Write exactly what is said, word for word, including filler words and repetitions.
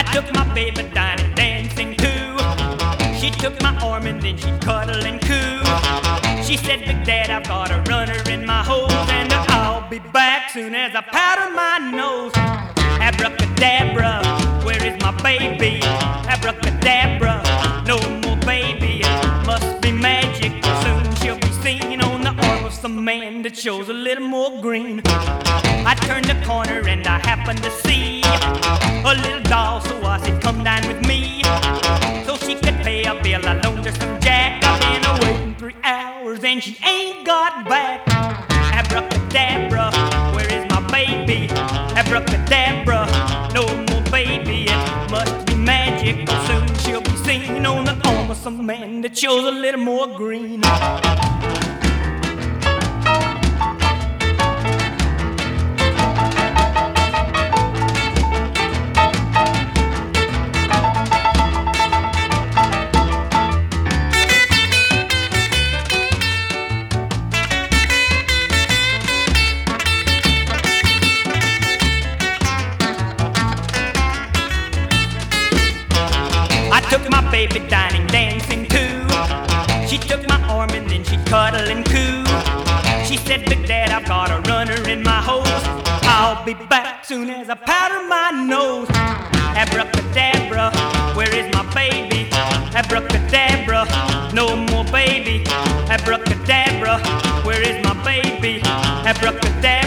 I took my baby dining, dancing too. She took my arm and then she'd cuddle and coo. She said, Big Dad, I've got a runner in my hose, and I'll be back soon as I powder my nose. Abracadabra, where is my baby? Abracadabra, no more baby. It must be magic, soon she'll be seen on the arm of some man that shows a little more green. I turned the corner and I happened to see a little doll, so I said, come dine with me. So she could pay a bill, I loaned her some jack. I've been waiting three hours and she ain't got back. Abracadabra, where is my baby? Abracadabra, no more baby. It must be magic, or soon she'll be seen on the arm of some man that shows a little more green. I took my baby dining, dancing too. She took my arm and then she'd cuddle and coo. She said, Big Dad, I've got a runner in my hose. I'll be back soon as I powder my nose. Abracadabra, where is my baby? Abracadabra, no more baby. Abracadabra, where is my baby? Abracadabra.